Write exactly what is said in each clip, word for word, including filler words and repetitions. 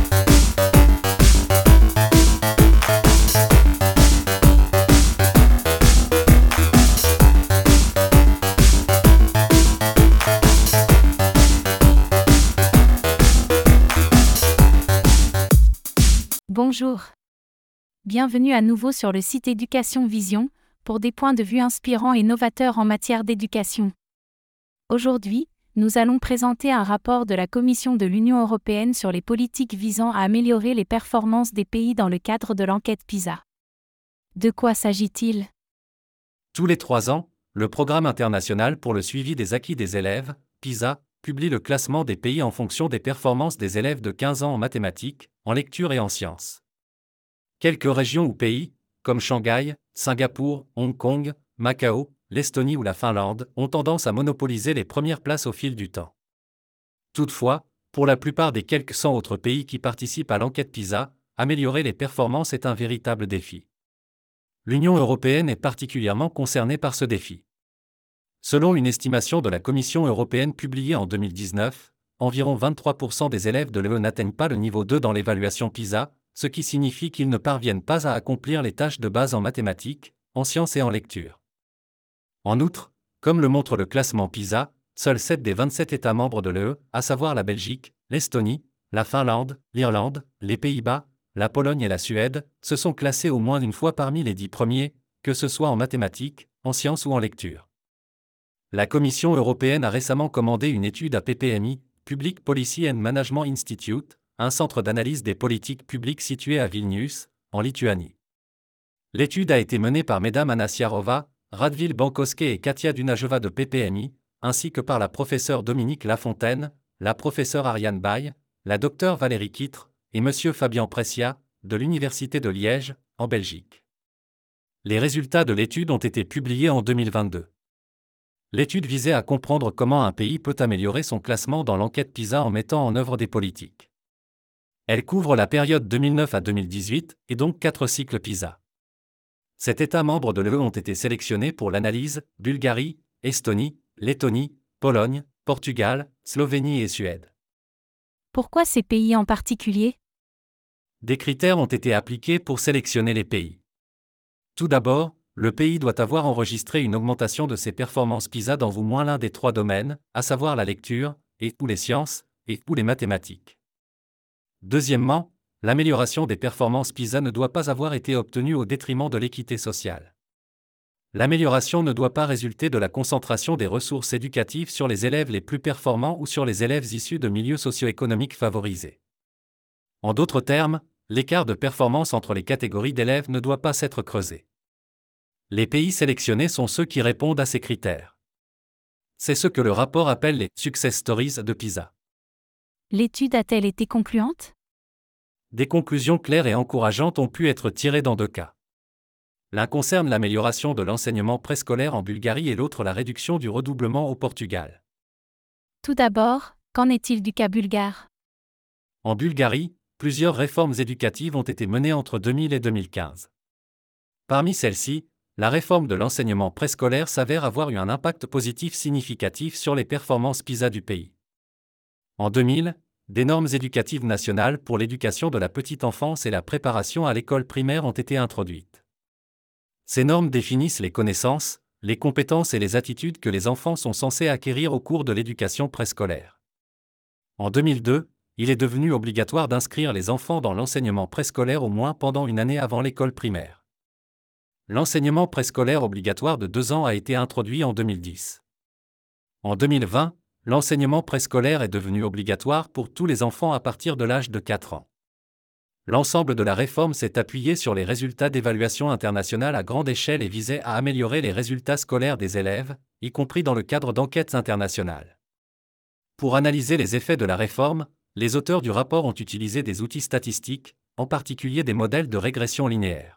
Bonjour. Bienvenue à nouveau sur le site Éducation Vision, pour des points de vue inspirants et novateurs en matière d'éducation. Aujourd'hui, nous allons présenter un rapport de la Commission de l'Union européenne sur les politiques visant à améliorer les performances des pays dans le cadre de l'enquête PISA. De quoi s'agit-il ? Tous les trois ans, le Programme international pour le suivi des acquis des élèves, PISA, publie le classement des pays en fonction des performances des élèves de quinze ans en mathématiques, en lecture et en sciences. Quelques régions ou pays, comme Shanghai, Singapour, Hong Kong, Macao, l'Estonie ou la Finlande, ont tendance à monopoliser les premières places au fil du temps. Toutefois, pour la plupart des quelques cent autres pays qui participent à l'enquête PISA, améliorer les performances est un véritable défi. L'Union européenne est particulièrement concernée par ce défi. Selon une estimation de la Commission européenne publiée en deux mille dix-neuf, environ vingt-trois pour cent des élèves de l'E U n'atteignent pas le niveau deux dans l'évaluation PISA, ce qui signifie qu'ils ne parviennent pas à accomplir les tâches de base en mathématiques, en sciences et en lecture. En outre, comme le montre le classement PISA, seuls sept des vingt-sept États membres de l'E U, à savoir la Belgique, l'Estonie, la Finlande, l'Irlande, les Pays-Bas, la Pologne et la Suède, se sont classés au moins une fois parmi les dix premiers, que ce soit en mathématiques, en sciences ou en lecture. La Commission européenne a récemment commandé une étude à P P M I, Public Policy and Management Institute, un centre d'analyse des politiques publiques situé à Vilnius, en Lituanie. L'étude a été menée par Mesdames Anna Siarova, Radvil Bankowski et Katia Dunajeva de P P M I, ainsi que par la professeure Dominique Lafontaine, la professeure Ariane Baye, la docteure Valérie Quitre et M. Fabien Pressia, de l'Université de Liège, en Belgique. Les résultats de l'étude ont été publiés en deux mille vingt-deux. L'étude visait à comprendre comment un pays peut améliorer son classement dans l'enquête PISA en mettant en œuvre des politiques. Elle couvre la période deux mille neuf à deux mille dix-huit, et donc quatre cycles PISA. Sept États membres de l'E U ont été sélectionnés pour l'analyse: Bulgarie, Estonie, Lettonie, Pologne, Portugal, Slovénie et Suède. Pourquoi ces pays en particulier ? Des critères ont été appliqués pour sélectionner les pays. Tout d'abord, le pays doit avoir enregistré une augmentation de ses performances PISA dans au moins l'un des trois domaines, à savoir la lecture, et ou les sciences, et ou les mathématiques. Deuxièmement, l'amélioration des performances PISA ne doit pas avoir été obtenue au détriment de l'équité sociale. L'amélioration ne doit pas résulter de la concentration des ressources éducatives sur les élèves les plus performants ou sur les élèves issus de milieux socio-économiques favorisés. En d'autres termes, l'écart de performance entre les catégories d'élèves ne doit pas s'être creusé. Les pays sélectionnés sont ceux qui répondent à ces critères. C'est ce que le rapport appelle les « success stories » de PISA. L'étude a-t-elle été concluante ? Des conclusions claires et encourageantes ont pu être tirées dans deux cas. L'un concerne l'amélioration de l'enseignement préscolaire en Bulgarie et l'autre la réduction du redoublement au Portugal. Tout d'abord, qu'en est-il du cas bulgare ? En Bulgarie, plusieurs réformes éducatives ont été menées entre deux mille et deux mille quinze. Parmi celles-ci, la réforme de l'enseignement préscolaire s'avère avoir eu un impact positif significatif sur les performances PISA du pays. En deux mille, des normes éducatives nationales pour l'éducation de la petite enfance et la préparation à l'école primaire ont été introduites. Ces normes définissent les connaissances, les compétences et les attitudes que les enfants sont censés acquérir au cours de l'éducation préscolaire. En deux mille deux, il est devenu obligatoire d'inscrire les enfants dans l'enseignement préscolaire au moins pendant une année avant l'école primaire. L'enseignement préscolaire obligatoire de deux ans a été introduit en deux mille dix. En deux mille vingt, l'enseignement préscolaire est devenu obligatoire pour tous les enfants à partir de l'âge de quatre ans. L'ensemble de la réforme s'est appuyé sur les résultats d'évaluation internationale à grande échelle et visait à améliorer les résultats scolaires des élèves, y compris dans le cadre d'enquêtes internationales. Pour analyser les effets de la réforme, les auteurs du rapport ont utilisé des outils statistiques, en particulier des modèles de régression linéaire.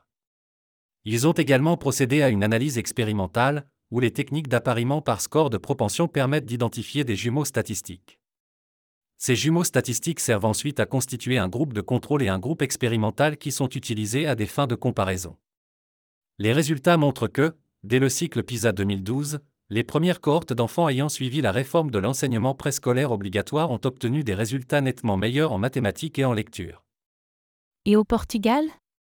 Ils ont également procédé à une analyse expérimentale, où les techniques d'appariement par score de propension permettent d'identifier des jumeaux statistiques. Ces jumeaux statistiques servent ensuite à constituer un groupe de contrôle et un groupe expérimental qui sont utilisés à des fins de comparaison. Les résultats montrent que, dès le cycle PISA deux mille douze, Les premières cohortes d'enfants ayant suivi la réforme de l'enseignement préscolaire obligatoire ont obtenu des résultats nettement meilleurs en mathématiques et en lecture. Et au Portugal ?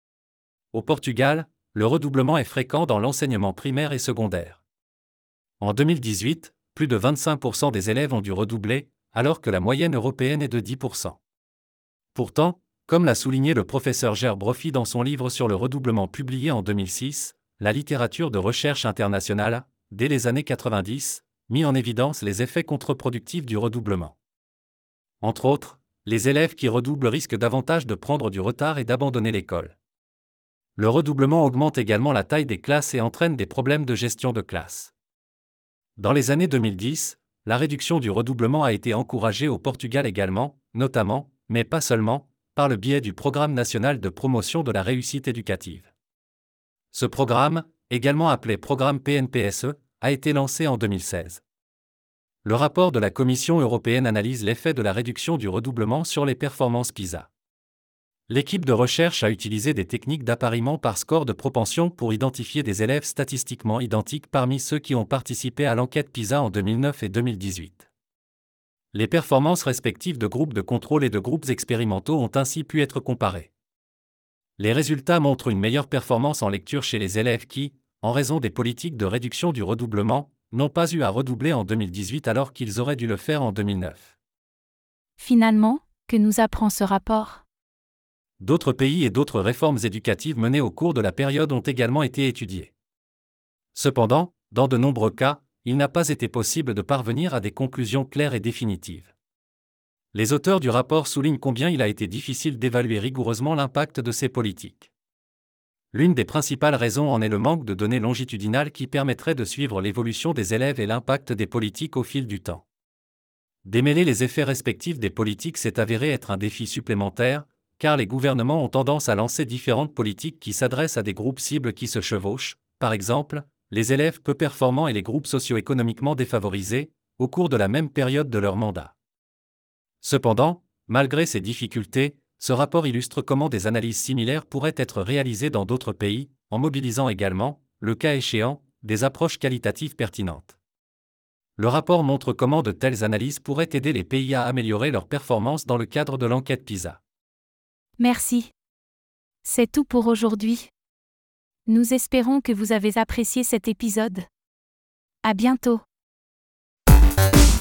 Au Portugal, le redoublement est fréquent dans l'enseignement primaire et secondaire. En deux mille dix-huit, plus de vingt-cinq pour cent des élèves ont dû redoubler, alors que la moyenne européenne est de dix pour cent. Pourtant, comme l'a souligné le professeur Ger Brophy dans son livre sur le redoublement publié en deux mille six, la littérature de recherche internationale a, dès les années quatre-vingt-dix, mis en évidence les effets contre-productifs du redoublement. Entre autres, les élèves qui redoublent risquent davantage de prendre du retard et d'abandonner l'école. Le redoublement augmente également la taille des classes et entraîne des problèmes de gestion de classe. Dans les années deux mille dix, la réduction du redoublement a été encouragée au Portugal également, notamment, mais pas seulement, par le biais du Programme national de promotion de la réussite éducative. Ce programme, également appelé Programme P N P S E, a été lancé en deux mille seize. Le rapport de la Commission européenne analyse l'effet de la réduction du redoublement sur les performances PISA. L'équipe de recherche a utilisé des techniques d'appariement par score de propension pour identifier des élèves statistiquement identiques parmi ceux qui ont participé à l'enquête PISA en deux mille neuf et deux mille dix-huit. Les performances respectives de groupes de contrôle et de groupes expérimentaux ont ainsi pu être comparées. Les résultats montrent une meilleure performance en lecture chez les élèves qui, en raison des politiques de réduction du redoublement, n'ont pas eu à redoubler en deux mille dix-huit alors qu'ils auraient dû le faire en deux mille neuf. Finalement, que nous apprend ce rapport ? D'autres pays et d'autres réformes éducatives menées au cours de la période ont également été étudiées. Cependant, dans de nombreux cas, il n'a pas été possible de parvenir à des conclusions claires et définitives. Les auteurs du rapport soulignent combien il a été difficile d'évaluer rigoureusement l'impact de ces politiques. L'une des principales raisons en est le manque de données longitudinales qui permettraient de suivre l'évolution des élèves et l'impact des politiques au fil du temps. Démêler les effets respectifs des politiques s'est avéré être un défi supplémentaire, car les gouvernements ont tendance à lancer différentes politiques qui s'adressent à des groupes cibles qui se chevauchent, par exemple, les élèves peu performants et les groupes socio-économiquement défavorisés, au cours de la même période de leur mandat. Cependant, malgré ces difficultés, ce rapport illustre comment des analyses similaires pourraient être réalisées dans d'autres pays, en mobilisant également, le cas échéant, des approches qualitatives pertinentes. Le rapport montre comment de telles analyses pourraient aider les pays à améliorer leurs performances dans le cadre de l'enquête PISA. Merci. C'est tout pour aujourd'hui. Nous espérons que vous avez apprécié cet épisode. À bientôt.